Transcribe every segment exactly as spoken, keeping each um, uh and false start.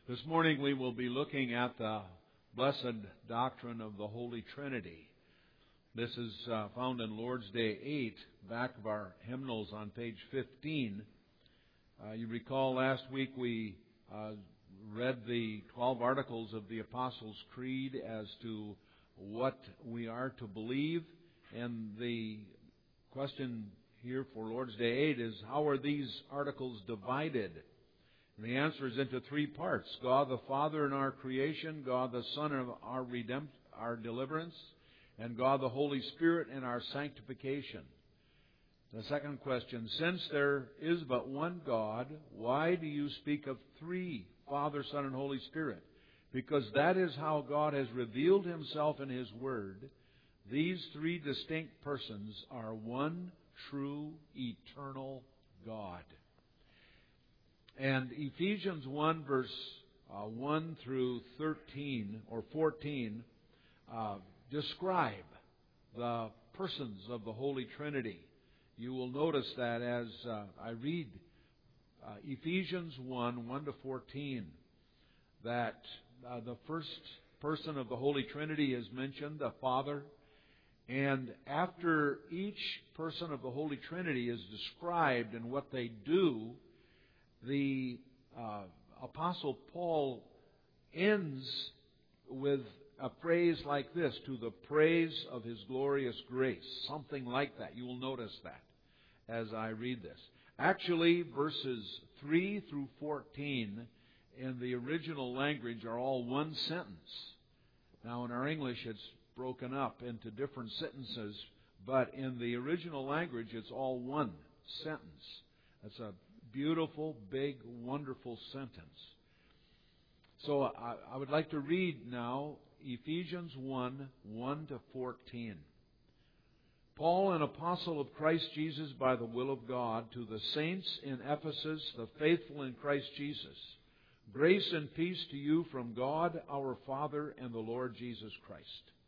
This morning we will be looking at the blessed doctrine of the Holy Trinity. This is uh, found in Lord's Day eight, back of our hymnals on page fifteen. Uh, you recall last week we uh, read the twelve articles of the Apostles' Creed as to what we are to believe. And the question here for Lord's Day eight is, how are these articles divided? And the answer is into three parts: God the Father in our creation, God the Son in our redemption, our deliverance, and God the Holy Spirit in our sanctification. The second question: since there is but one God, why do you speak of three, Father, Son, and Holy Spirit? Because that is how God has revealed Himself in His Word. These three distinct persons are one true, eternal God. And Ephesians one, verse uh, one through thirteen or fourteen uh, describe the persons of the Holy Trinity. You will notice that as uh, I read uh, Ephesians one, one to fourteen, that uh, the first person of the Holy Trinity is mentioned, the Father. And after each person of the Holy Trinity is described and what they do, the uh, Apostle Paul ends with a phrase like this: to the praise of His glorious grace. Something like that. You will notice that as I read this. Actually, verses three through fourteen in the original language are all one sentence. Now, in our English, it's broken up into different sentences, but in the original language, it's all one sentence. That's a beautiful, big, wonderful sentence. So I, I would like to read now Ephesians one, one to fourteen. Paul, an apostle of Christ Jesus by the will of God, to the saints in Ephesus, the faithful in Christ Jesus, grace and peace to you from God our Father and the Lord Jesus Christ.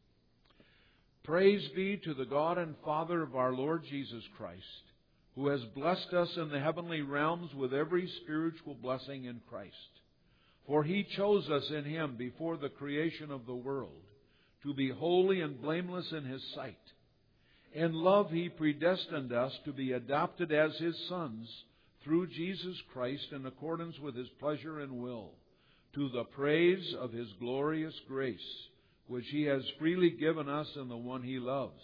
Praise be to the God and Father of our Lord Jesus Christ, who has blessed us in the heavenly realms with every spiritual blessing in Christ. For He chose us in Him before the creation of the world, to be holy and blameless in His sight. In love He predestined us to be adopted as His sons through Jesus Christ in accordance with His pleasure and will, to the praise of His glorious grace, which He has freely given us in the one He loves.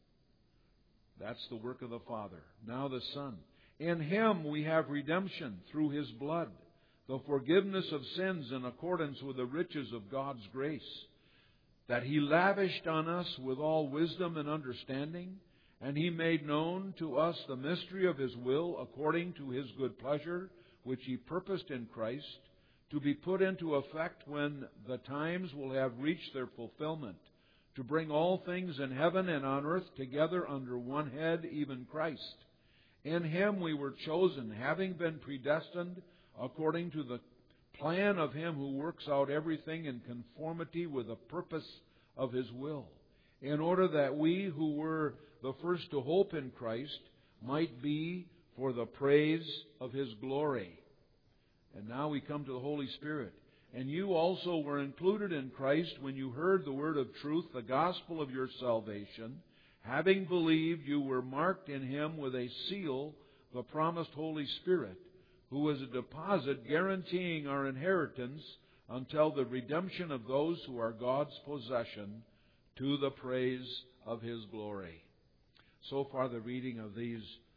That's the work of the Father. Now the Son. In Him we have redemption through His blood, the forgiveness of sins in accordance with the riches of God's grace, that He lavished on us with all wisdom and understanding, and He made known to us the mystery of His will according to His good pleasure, which He purposed in Christ, to be put into effect when the times will have reached their fulfillment, to bring all things in heaven and on earth together under one head, even Christ. In Him we were chosen, having been predestined according to the plan of Him who works out everything in conformity with the purpose of His will, in order that we who were the first to hope in Christ might be for the praise of His glory. And now we come to the Holy Spirit. And you also were included in Christ when you heard the word of truth, the gospel of your salvation. Having believed, you were marked in Him with a seal, the promised Holy Spirit, who is a deposit guaranteeing our inheritance until the redemption of those who are God's possession, to the praise of His glory. So far, the reading of these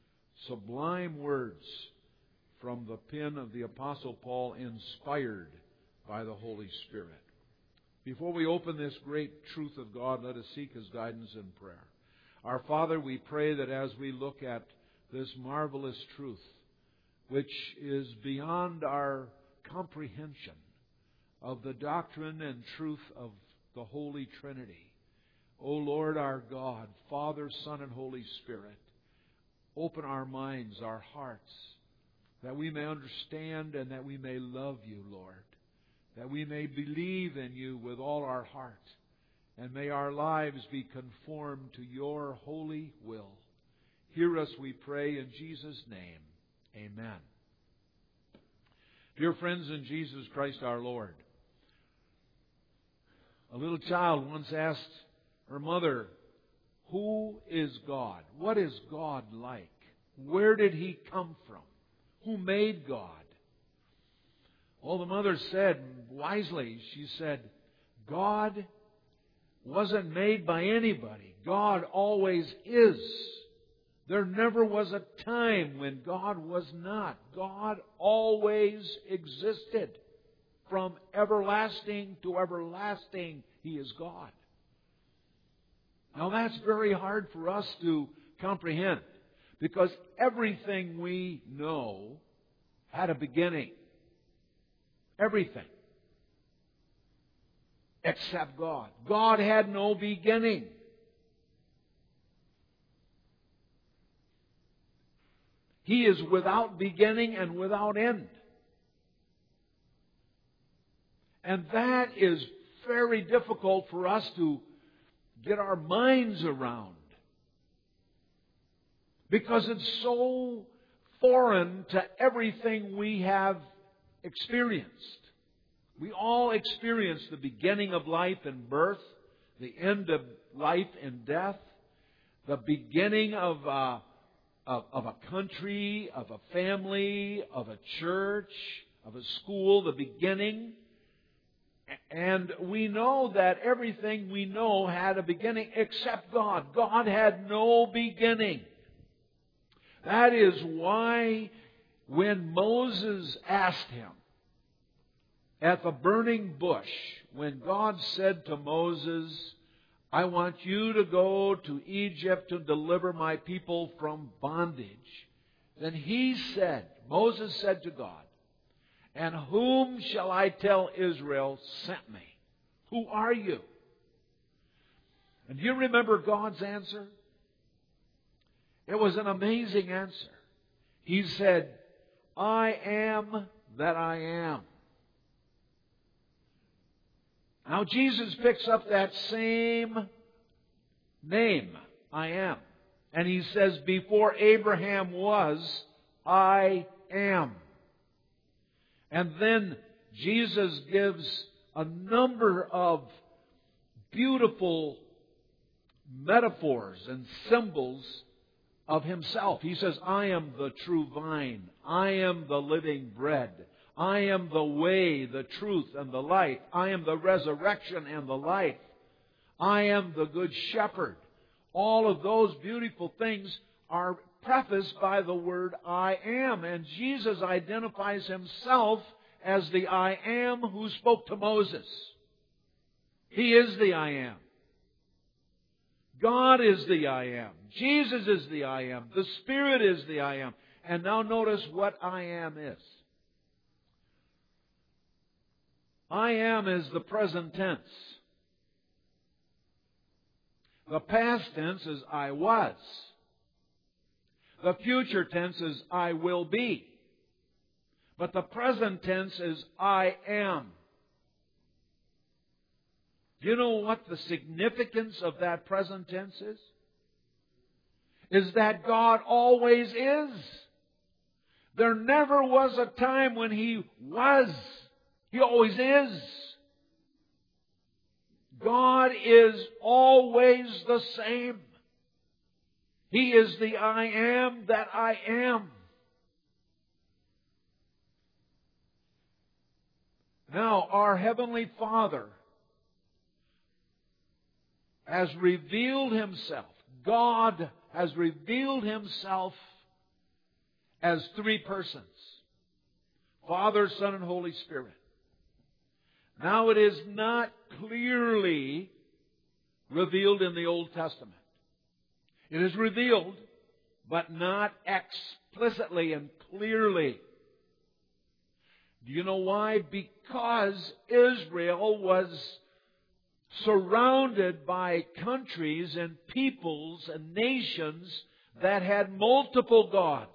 sublime words from the pen of the Apostle Paul, inspired by the Holy Spirit. Before we open this great truth of God, let us seek His guidance in prayer. Our Father, we pray that as we look at this marvelous truth, which is beyond our comprehension, of the doctrine and truth of the Holy Trinity, O Lord our God, Father, Son, and Holy Spirit, open our minds, our hearts, that we may understand and that we may love You, Lord, that we may believe in You with all our heart, and may our lives be conformed to Your holy will. Hear us, we pray, in Jesus' name. Amen. Dear friends in Jesus Christ our Lord, a little child once asked her mother, "Who is God? What is God like? Where did He come from? Who made God?" Well, the mother said, wisely, she said, "God wasn't made by anybody. God always is. There never was a time when God was not. God always existed. From everlasting to everlasting, He is God." Now that's very hard for us to comprehend, because everything we know had a beginning. Everything. Except God. God had no beginning. He is without beginning and without end. And that is very difficult for us to get our minds around, because it's so foreign to everything we have experienced. We all experience the beginning of life in birth, the end of life in death, the beginning of a, of, of a country, of a family, of a church, of a school, the beginning. And we know that everything we know had a beginning except God. God had no beginning. That is why when Moses asked him at the burning bush, when God said to Moses, "I want you to go to Egypt to deliver my people from bondage," then he said, Moses said to God, "And whom shall I tell Israel sent me? Who are you?" And do you remember God's answer? It was an amazing answer. He said, "I am that I am." Now Jesus picks up that same name, I am. And He says, "Before Abraham was, I am." And then Jesus gives a number of beautiful metaphors and symbols of Himself. He says, "I am the true vine. I am the living bread. I am the way, the truth, and the life. I am the resurrection and the life. I am the good shepherd." All of those beautiful things are prefaced by the word I am. And Jesus identifies Himself as the I am who spoke to Moses. He is the I am. God is the I am. Jesus is the I am. The Spirit is the I am. And now notice what I am is. I am is the present tense. The past tense is I was. The future tense is I will be. But the present tense is I am. Do you know what the significance of that present tense is? Is that God always is. There never was a time when He was. He always is. God is always the same. He is the I am that I am. Now, our Heavenly Father has revealed Himself. God has revealed Himself as three persons: Father, Son, and Holy Spirit. Now, it is not clearly revealed in the Old Testament. It is revealed, but not explicitly and clearly. Do you know why? Because Israel was surrounded by countries and peoples and nations that had multiple gods.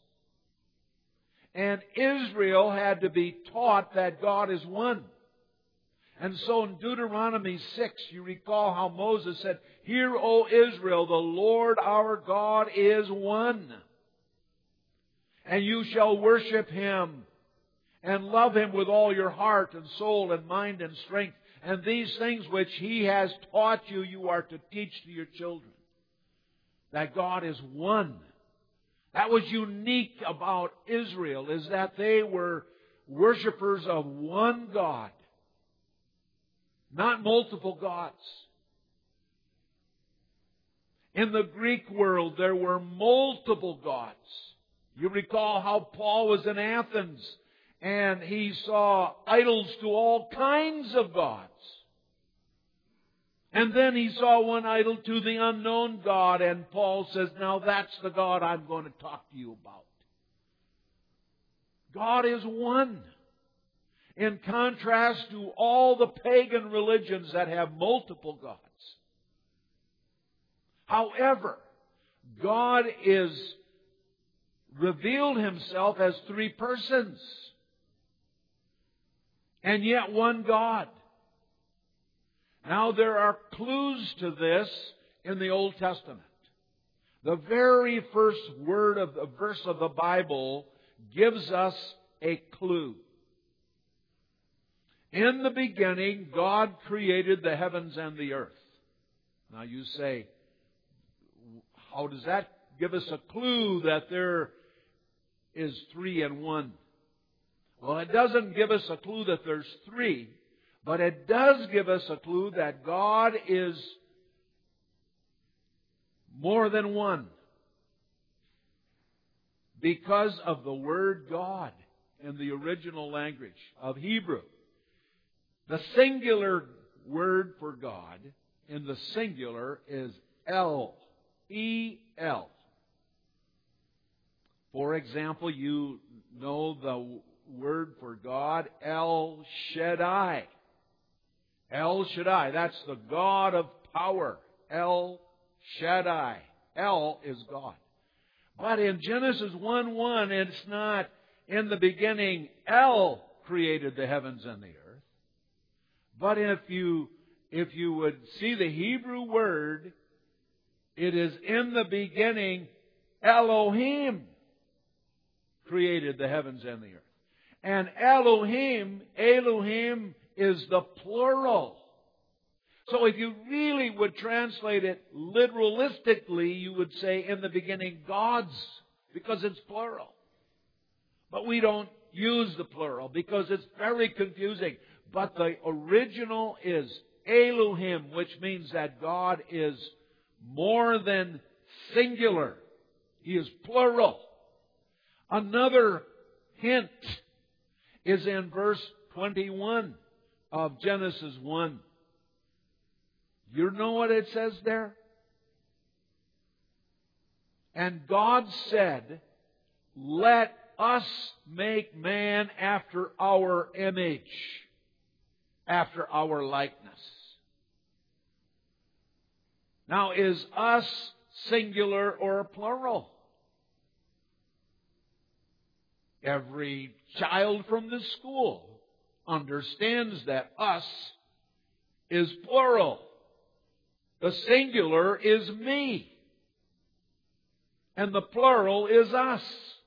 And Israel had to be taught that God is one. And so in Deuteronomy six, you recall how Moses said, "Hear, O Israel, the Lord our God is one. And you shall worship Him, and love Him with all your heart and soul and mind and strength. And these things which He has taught you, you are to teach to your children. That God is one. That was unique about Israel, is that they were worshipers of one God, not multiple gods. In the Greek world, there were multiple gods. You recall how Paul was in Athens and he saw idols to all kinds of gods. And then he saw one idol to the unknown God, and Paul says, now that's the God I'm going to talk to you about. God is one. In contrast to all the pagan religions that have multiple gods. However, God is revealed Himself as three persons. And yet one God. Now there are clues to this in the Old Testament. The very first word of the verse of the Bible gives us a clue. In the beginning, God created the heavens and the earth. Now you say, how does that give us a clue that there is three in one? Well, it doesn't give us a clue that there's three, but it does give us a clue that God is more than one. Because of the word God in the original language of Hebrew. The singular word for God in the singular is El. E L. For example, you know the word for God, El Shaddai. El Shaddai, that's the God of power. El Shaddai. El is God. But in Genesis one one, it's not in the beginning El created the heavens and the earth. But if you if you would see the Hebrew word, it is in the beginning Elohim created the heavens and the earth. And Elohim, Elohim is the plural. So if you really would translate it literalistically, you would say in the beginning gods, because it's plural. But we don't use the plural because it's very confusing. But the original is Elohim, which means that God is more than singular. He is plural. Another hint is in verse twenty-one of Genesis one. You know what it says there? And God said, let us make man after our image, after our likeness. Now, is us singular or plural? Every child from this school understands that us is plural. The singular is me. And the plural is us.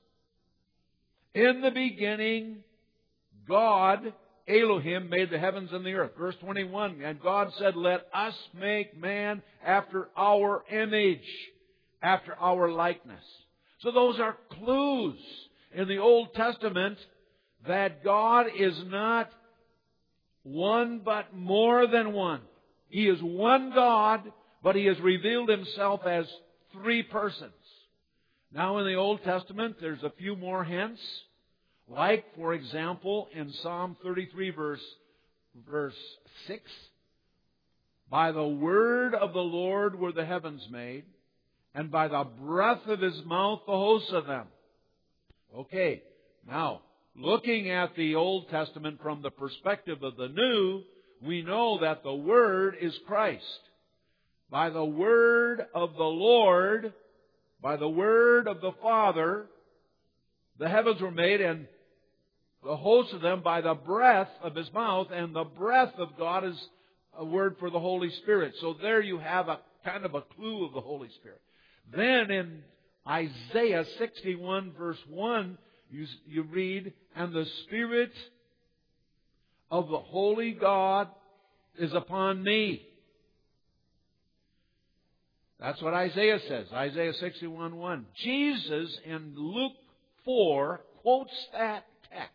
In the beginning, God, Elohim, made the heavens and the earth. Verse twenty-one, and God said, let us make man after our image, after our likeness. So those are clues in the Old Testament that God is not one but more than one. He is one God, but He has revealed Himself as three persons. Now in the Old Testament, there's a few more hints. Like, for example, in Psalm thirty-three, verse, verse six, by the word of the Lord were the heavens made, and by the breath of His mouth the hosts of them. Okay, now, looking at the Old Testament from the perspective of the New, we know that the Word is Christ. By the word of the Lord, by the word of the Father, the heavens were made, and the hosts of them by the breath of His mouth, and the breath of God is a word for the Holy Spirit. So there you have a kind of a clue of the Holy Spirit. Then in Isaiah sixty-one verse one, you, you read, and the Spirit of the Holy God is upon me. That's what Isaiah says, Isaiah sixty-one one. Jesus in Luke four quotes that text.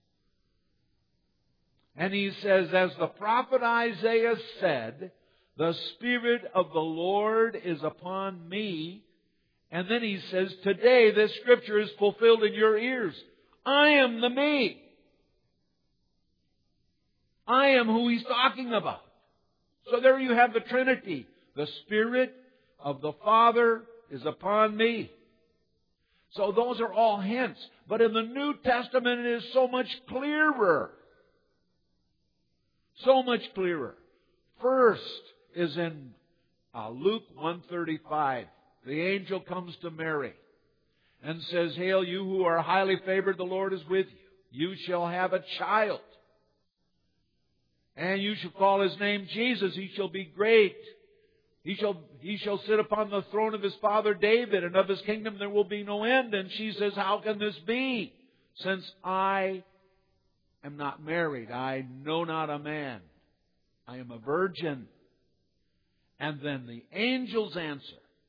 And he says, as the prophet Isaiah said, the Spirit of the Lord is upon me. And then he says, today this scripture is fulfilled in your ears. I am the me. I am who he's talking about. So there you have the Trinity. The Spirit of the Father is upon me. So those are all hints. But in the New Testament it is so much clearer. So much clearer. First is in uh, Luke one thirty-five. The angel comes to Mary and says, Hail, you who are highly favored, the Lord is with you. You shall have a child. And you shall call his name Jesus. He shall be great. He shall, he shall sit upon the throne of his father David, and of his kingdom there will be no end. And she says, how can this be? Since I am not married, I know not a man. I am a virgin. And then the angel's answer.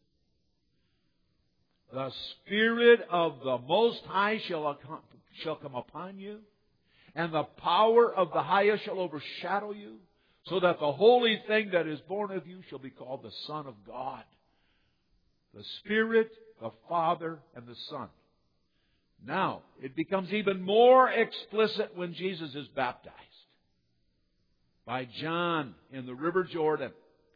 The Spirit of the Most High shall, shall come upon you, and the power of the Highest shall overshadow you, so that the holy thing that is born of you shall be called the Son of God. The Spirit, the Father, and the Son. Now, it becomes even more explicit when Jesus is baptized by John in the River Jordan.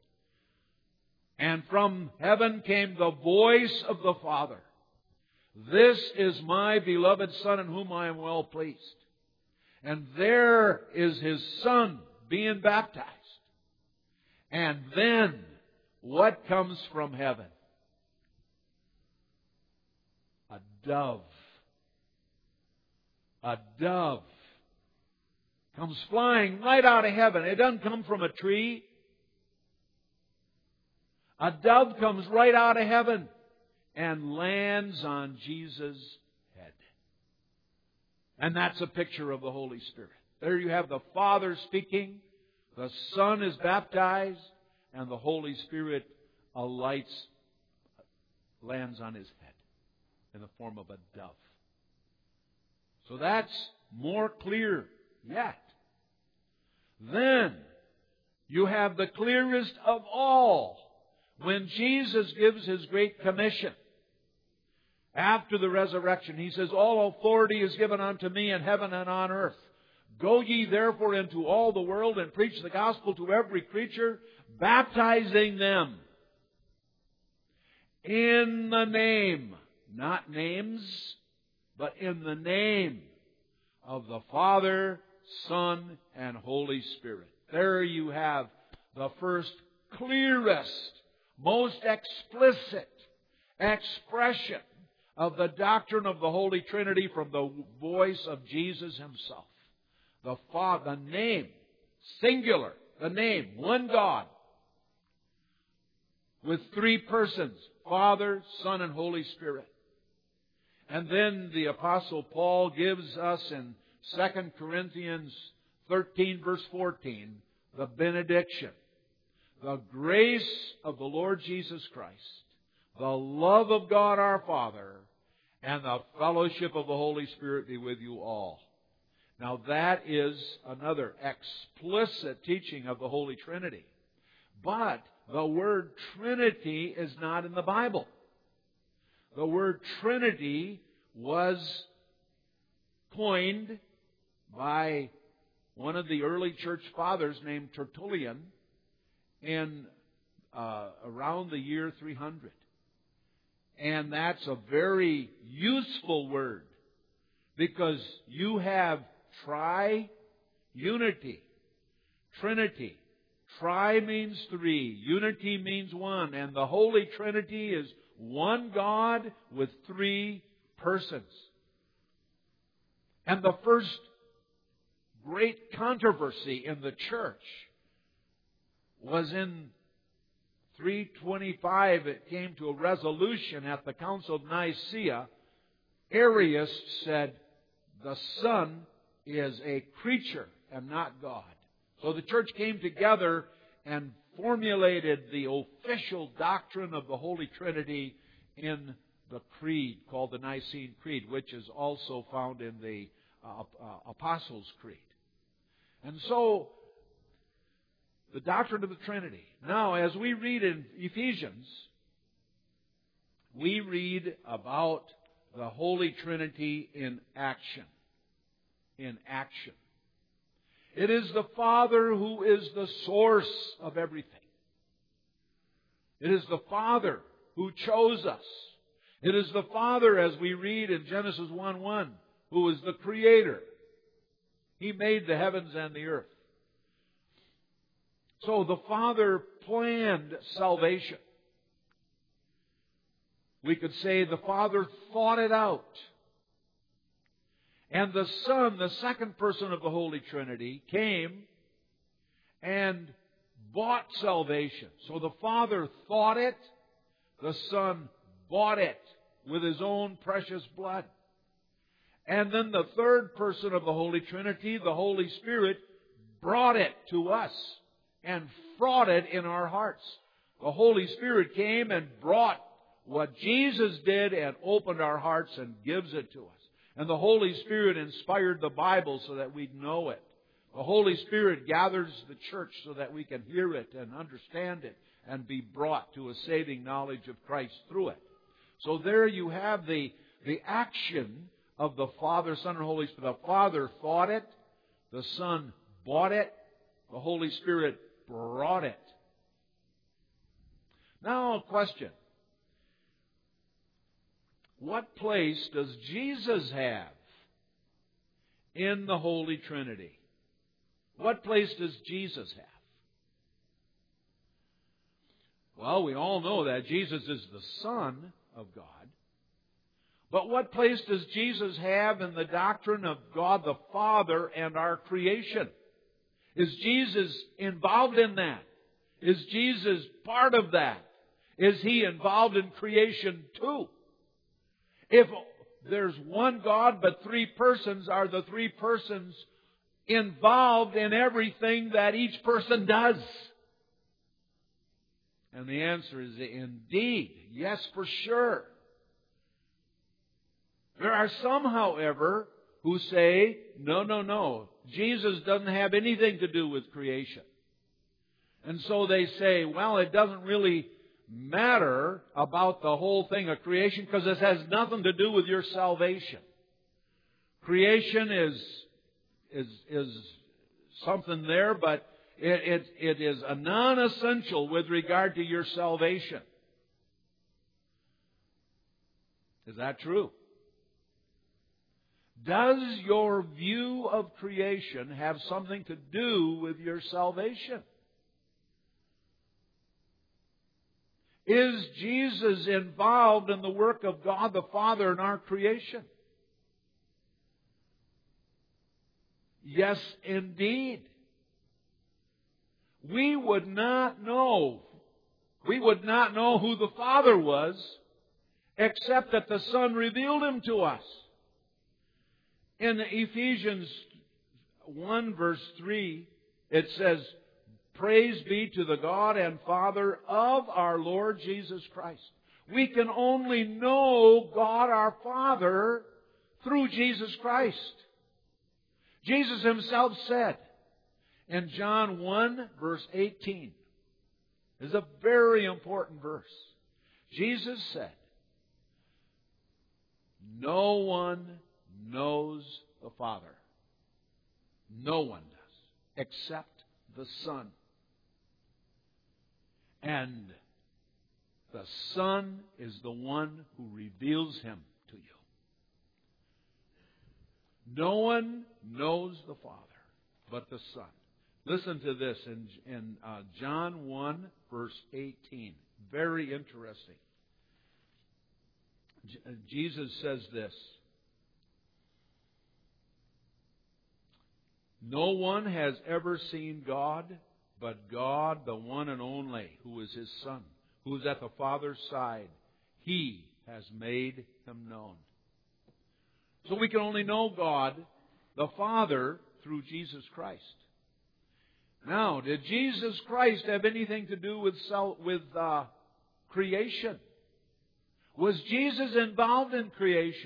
And from heaven came the voice of the Father. This is my beloved Son in whom I am well pleased. And there is His Son being baptized. And then, what comes from heaven? A dove. A dove comes flying right out of heaven. It doesn't come from a tree. A dove comes right out of heaven and lands on Jesus' head. And that's a picture of the Holy Spirit. There you have the Father speaking, the Son is baptized, and the Holy Spirit alights, lands on His head in the form of a dove. So that's more clear yet. Then you have the clearest of all when Jesus gives His Great Commission. After the resurrection, He says, all authority is given unto me in heaven and on earth. Go ye therefore into all the world and preach the gospel to every creature, baptizing them in the name, not names, but in the name of the Father, Son, and Holy Spirit. There you have the first clearest, most explicit expression of the doctrine of the Holy Trinity from the voice of Jesus Himself. The Father, the name, singular, the name, one God, with three persons, Father, Son, and Holy Spirit. And then the Apostle Paul gives us in Second Corinthians thirteen, verse fourteen, the benediction. The grace of the Lord Jesus Christ, the love of God our Father, and the fellowship of the Holy Spirit be with you all. Now that is another explicit teaching of the Holy Trinity. But the word Trinity is not in the Bible. The word Trinity was coined by one of the early church fathers named Tertullian in uh, around the year three hundred. And that's a very useful word because you have tri-unity, Trinity. Tri means three, unity means one, and the Holy Trinity is one God with three persons. And the first great controversy in the church was in three twenty-five. It came to a resolution at the Council of Nicaea Arius said the Son is a creature and not God. So the church came together and formulated the official doctrine of the Holy Trinity in the creed called the Nicene Creed, which is also found in the uh, uh, Apostles' Creed. And so, the doctrine of the Trinity. Now, as we read in Ephesians, we read about the Holy Trinity in action. In action. It is the Father who is the source of everything. It is the Father who chose us. It is the Father, as we read in Genesis one one, who is the Creator. He made the heavens and the earth. So the Father planned salvation. We could say the Father thought it out. And the Son, the second person of the Holy Trinity, came and bought salvation. So the Father thought it, the Son bought it with His own precious blood. And then the third person of the Holy Trinity, the Holy Spirit, brought it to us and brought it in our hearts. The Holy Spirit came and brought what Jesus did and opened our hearts and gives it to us. And the Holy Spirit inspired the Bible so that we know it. The Holy Spirit gathers the church so that we can hear it and understand it and be brought to a saving knowledge of Christ through it. So there you have the, the action of the Father, Son, and Holy Spirit. The Father thought it. The Son bought it. The Holy Spirit brought it. Now a question. What place does Jesus have in the Holy Trinity? What place does Jesus have? Well, we all know that Jesus is the Son of God. But what place does Jesus have in the doctrine of God the Father and our creation? Is Jesus involved in that? Is Jesus part of that? Is He involved in creation too? If there's one God but three persons, are the three persons involved in everything that each person does? And the answer is indeed, yes, for sure. There are some, however, who say, no, no, no, Jesus doesn't have anything to do with creation. And so they say, well, it doesn't really matter about the whole thing of creation because this has nothing to do with your salvation. Creation is is is something there, but it, it, it is a non-essential with regard to your salvation. Is that true? Does your view of creation have something to do with your salvation? Is Jesus involved in the work of God the Father in our creation? Yes, indeed. We would not know, we would not know who the Father was except that the Son revealed Him to us. In Ephesians one verse three, it says, praise be to the God and Father of our Lord Jesus Christ. We can only know God our Father through Jesus Christ. Jesus Himself said in John one verse eighteen, this is a very important verse. Jesus said, no one knows the Father. No one does, except the Son. And the Son is the one who reveals Him to you. No one knows the Father but the Son. Listen to this in, in uh, John one, verse eighteen. Very interesting. J- Jesus says this. No one has ever seen God but God, the one and only, who is His Son, who is at the Father's side. He has made Him known. So we can only know God, the Father, through Jesus Christ. Now, did Jesus Christ have anything to do with self, with uh, creation? Was Jesus involved in creation?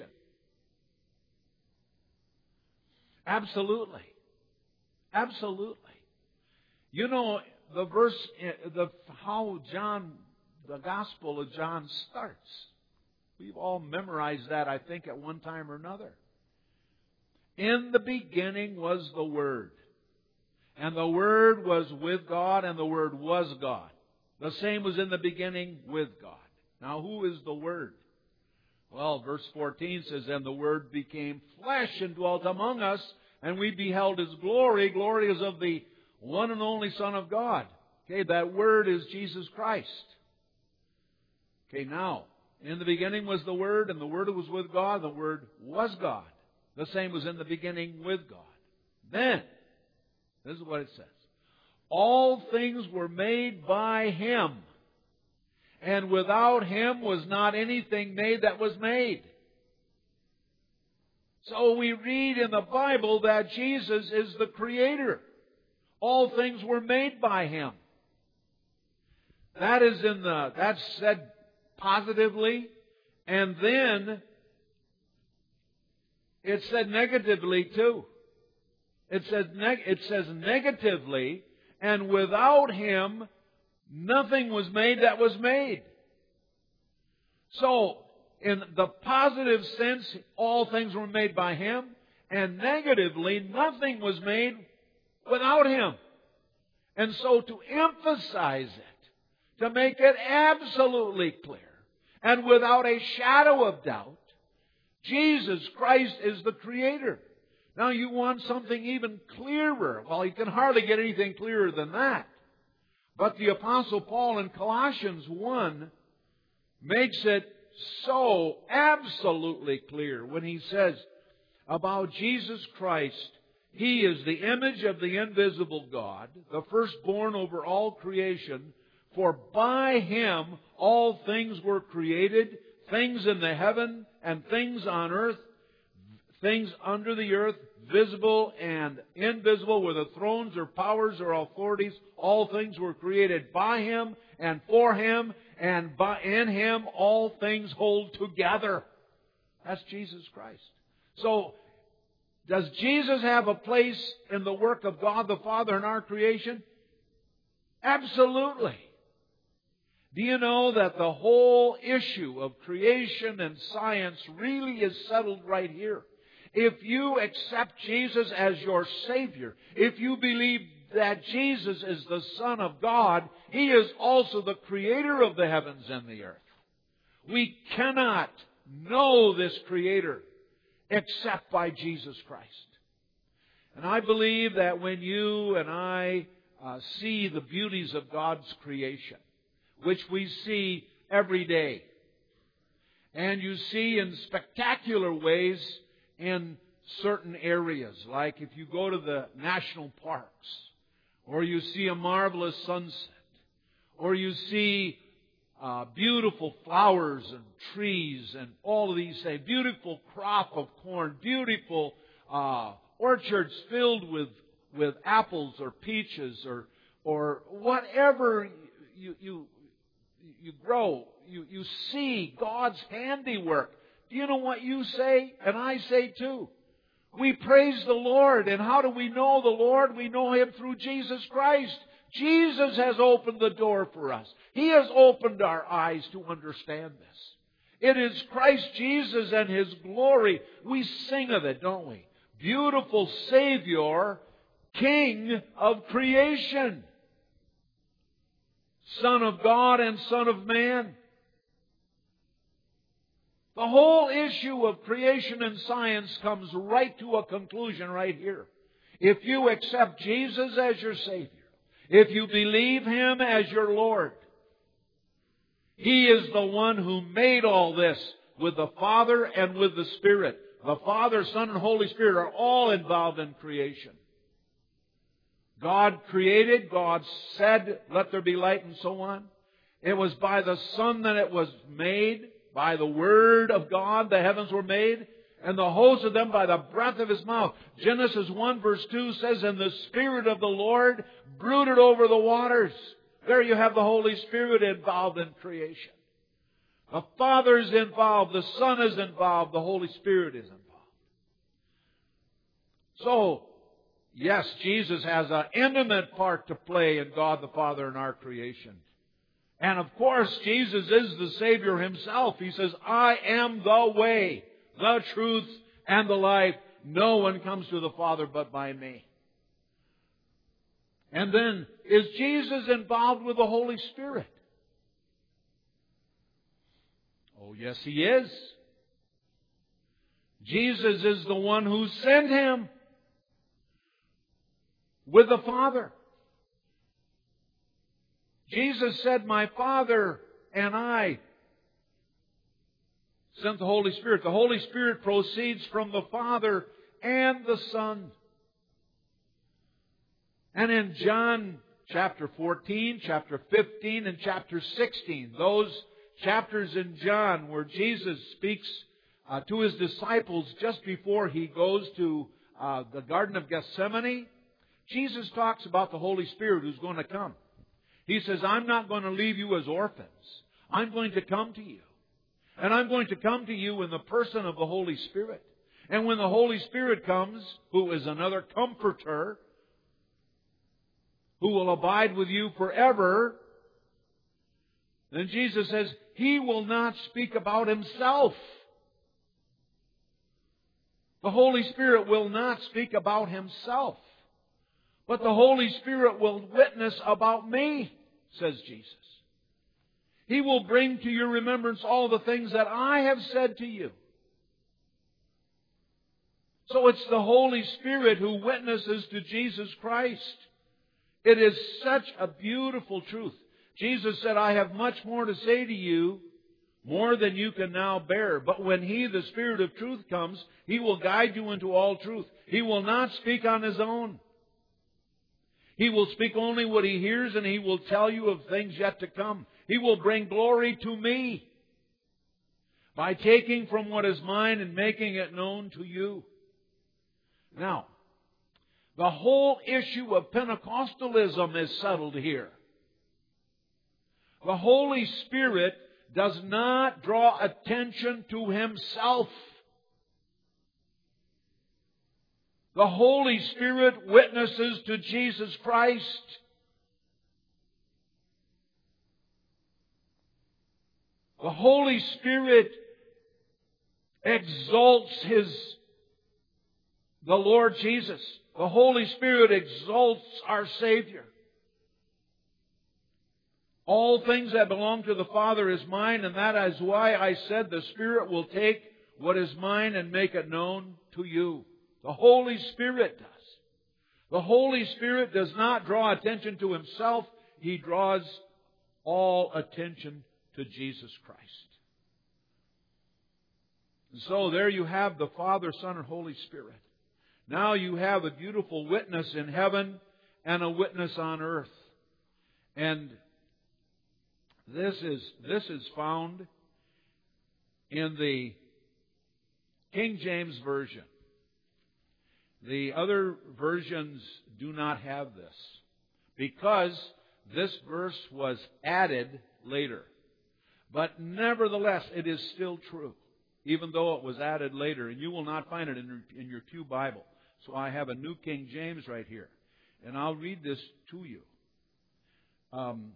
Absolutely. Absolutely. You know, the verse, the how John, the Gospel of John starts. We've all memorized that, I think, at one time or another. In the beginning was the Word. And the Word was with God, and the Word was God. The same was in the beginning with God. Now, who is the Word? Well, verse fourteen says, and the Word became flesh and dwelt among us, and we beheld His glory. Glory is of the one and only Son of God. Okay, that Word is Jesus Christ. Okay, now, in the beginning was the Word, and the Word was with God. The Word was God. The same was in the beginning with God. Then, this is what it says. All things were made by Him, and without Him was not anything made that was made. So we read in the Bible that Jesus is the Creator. All things were made by Him. That is in the, that's said positively, and then it's said negatively too. It says, neg- it says negatively, and without Him, nothing was made that was made. So, in the positive sense, all things were made by Him, and negatively, nothing was made without Him. And so, to emphasize it, to make it absolutely clear, and without a shadow of doubt, Jesus Christ is the Creator. Now you want something even clearer. Well, you can hardly get anything clearer than that. But the Apostle Paul in Colossians one makes it so absolutely clear when he says about Jesus Christ, He is the image of the invisible God, the firstborn over all creation, for by Him all things were created, things in the heaven and things on earth, things under the earth, visible and invisible, whether thrones or powers or authorities, all things were created by Him and for Him, and by, in Him all things hold together. That's Jesus Christ. So, does Jesus have a place in the work of God the Father in our creation? Absolutely. Do you know that the whole issue of creation and science really is settled right here? If you accept Jesus as your Savior, if you believe that Jesus is the Son of God, He is also the Creator of the heavens and the earth. We cannot know this Creator except by Jesus Christ. And I believe that when you and I uh, see the beauties of God's creation, which we see every day, and you see in spectacular ways in certain areas, like if you go to the national parks, or you see a marvelous sunset, or you see uh, beautiful flowers and trees and all of these things, beautiful crop of corn, beautiful uh, orchards filled with with apples or peaches or or whatever you you you grow, you you see God's handiwork. Do you know what you say? And I say too. We praise the Lord. And how do we know the Lord? We know Him through Jesus Christ. Jesus has opened the door for us. He has opened our eyes to understand this. It is Christ Jesus and His glory. We sing of it, don't we? Beautiful Savior, King of creation, Son of God and Son of man. The whole issue of creation and science comes right to a conclusion right here. If you accept Jesus as your Savior, if you believe Him as your Lord, He is the one who made all this with the Father and with the Spirit. The Father, Son, and Holy Spirit are all involved in creation. God created, God said, let there be light, and so on. It was by the Son that it was made. By the Word of God, the heavens were made. and the host of them by the breath of His mouth. Genesis one verse two says, and the Spirit of the Lord brooded over the waters. There you have the Holy Spirit involved in creation. The Father is involved, the Son is involved, the Holy Spirit is involved. So, yes, Jesus has an intimate part to play in God the Father in our creation. And of course, Jesus is the Savior Himself. He says, I am the way, the truth, and the life. No one comes to the Father but by me. And then, is Jesus involved with the Holy Spirit? Oh, yes, He is. Jesus is the one who sent Him with the Father. Jesus said, my Father and I sent the Holy Spirit. The Holy Spirit proceeds from the Father and the Son. And in John chapter fourteen, chapter fifteen, and chapter sixteen, those chapters in John where Jesus speaks uh, to His disciples just before He goes to uh, the Garden of Gethsemane, Jesus talks about the Holy Spirit who's going to come. He says, I'm not going to leave you as orphans. I'm going to come to you. And I'm going to come to you in the person of the Holy Spirit. And when the Holy Spirit comes, who is another comforter, who will abide with you forever, then Jesus says, He will not speak about Himself. The Holy Spirit will not speak about Himself. But the Holy Spirit will witness about me, says Jesus. He will bring to your remembrance all the things that I have said to you. So it's the Holy Spirit who witnesses to Jesus Christ. It is such a beautiful truth. Jesus said, I have much more to say to you, more than you can now bear. But when He, the Spirit of truth, comes, He will guide you into all truth. He will not speak on His own. He will speak only what He hears, and He will tell you of things yet to come. He will bring glory to me by taking from what is mine and making it known to you. Now, the whole issue of Pentecostalism is settled here. The Holy Spirit does not draw attention to Himself. The Holy Spirit witnesses to Jesus Christ. The Holy Spirit exalts His, the Lord Jesus. The Holy Spirit exalts our Savior. All things that belong to the Father is mine, and that is why I said the Spirit will take what is mine and make it known to you. The Holy Spirit does. The Holy Spirit does not draw attention to Himself. He draws all attention to Jesus Christ. And so there you have the Father, Son, and Holy Spirit. Now you have a beautiful witness in heaven and a witness on earth. And this is, this is found in the King James Version. The other versions do not have this because this verse was added later. But nevertheless, it is still true, even though it was added later. And you will not find it in your, in your Pew Bible. So I have a New King James right here. And I'll read this to you. Um,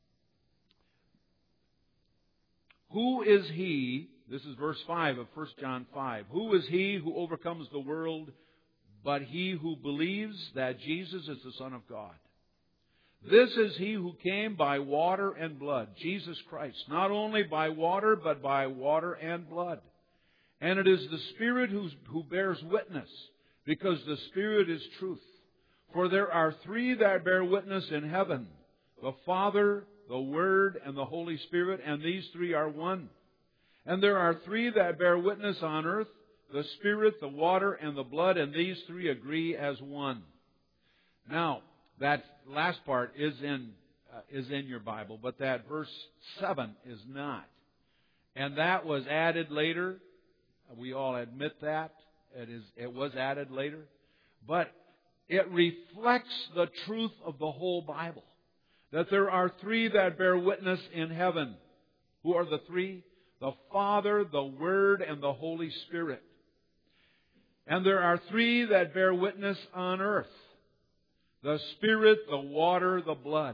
Who is He, this is verse five of First John five, who is He who overcomes the world but he who believes that Jesus is the Son of God? This is He who came by water and blood, Jesus Christ. Not only by water, but by water and blood. And it is the Spirit who's, who bears witness, because the Spirit is truth. For there are three that bear witness in heaven, the Father, the Word, and the Holy Spirit, and these three are one. And there are three that bear witness on earth, the Spirit, the water, and the blood, and these three agree as one. Now, that last part is in uh, is in your Bible, but that verse seven is not. And that was added later We all admit that. It is, it was added later. But it reflects the truth of the whole Bible. That there are three that bear witness in heaven. Who are the three? The Father, the Word, and the Holy Spirit. And there are three that bear witness on earth. The Spirit, the water, the blood.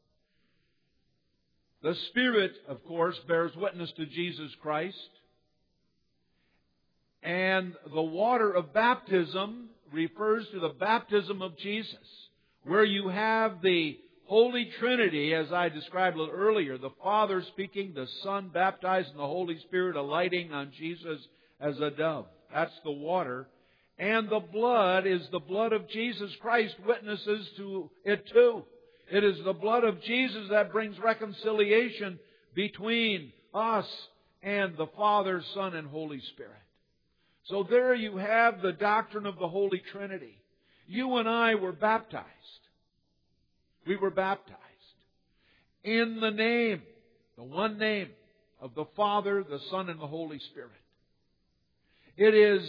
The Spirit, of course, bears witness to Jesus Christ. And the water of baptism refers to the baptism of Jesus, where you have the Holy Trinity, as I described a little earlier, the Father speaking, the Son baptized, and the Holy Spirit alighting on Jesus as a dove. That's the water. And the blood is the blood of Jesus Christ, witnesses to it too. It is the blood of Jesus that brings reconciliation between us and the Father, Son, and Holy Spirit. So there you have the doctrine of the Holy Trinity. You and I were baptized. We were baptized in the name, the one name of the Father, the Son, and the Holy Spirit. It is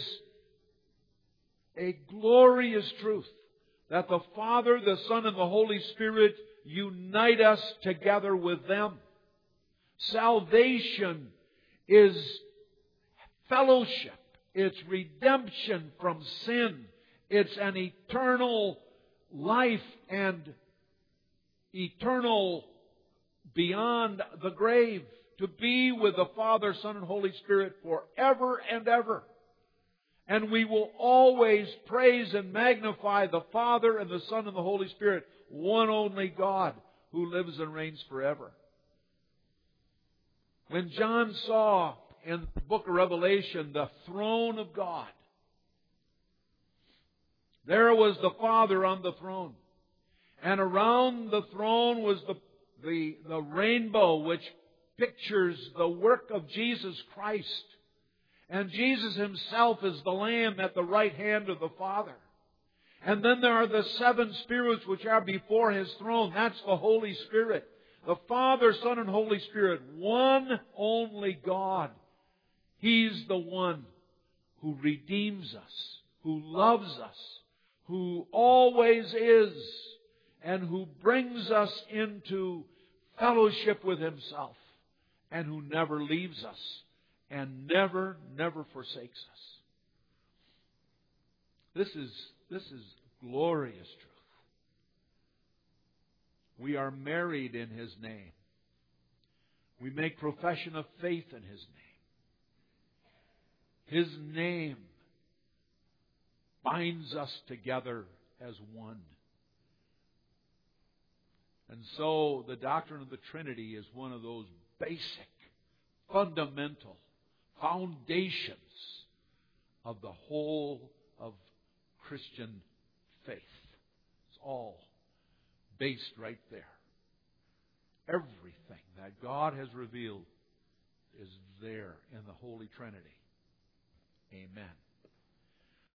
a glorious truth that the Father, the Son, and the Holy Spirit unite us together with them. Salvation is fellowship. It's redemption from sin. It's an eternal life and eternal beyond the grave. To be with the Father, Son, and Holy Spirit forever and ever. And we will always praise and magnify the Father and the Son and the Holy Spirit, one only God who lives and reigns forever. When John saw in the book of Revelation the throne of God, there was the Father on the throne. And around the throne was the, the, the rainbow, which pictures the work of Jesus Christ. And Jesus Himself is the Lamb at the right hand of the Father. And then there are the seven spirits which are before His throne. That's the Holy Spirit. The Father, Son, and Holy Spirit. One only God. He's the one who redeems us, who loves us, who always is, and who brings us into fellowship with Himself, and who never leaves us, and never, never forsakes us. This is, this is glorious truth. We are married in His name. We make profession of faith in His name. His name binds us together as one. And so the doctrine of the Trinity is one of those basic, fundamental foundations of the whole of Christian faith. It's all based right there. Everything that God has revealed is there in the Holy Trinity. Amen.